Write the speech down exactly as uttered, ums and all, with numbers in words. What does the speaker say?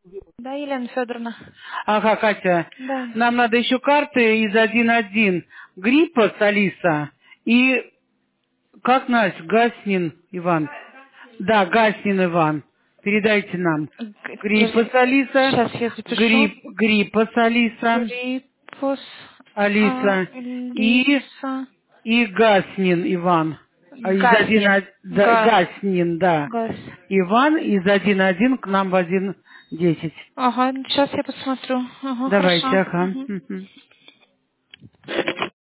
Да, Елена Федоровна. Ага, Катя, Да. нам надо еще карты из один один. Гриппос, Алиса, и, как Настя, Гаснин Иван. Да, Гаснин Иван. Передайте нам. Г- Гриппос, подожди. Алиса. Сейчас я запишу. Грипп, Гриппос, Алиса. Гриппус Алиса. И, Алиса. и Гаснин Иван. А Из один, Гаснин. да, Га. Гаснин, да. Гас. Иван из один один к нам в один десять. Ага, сейчас я посмотрю. Ага, Давайте, хорошо. ага. Мгм. Мгм.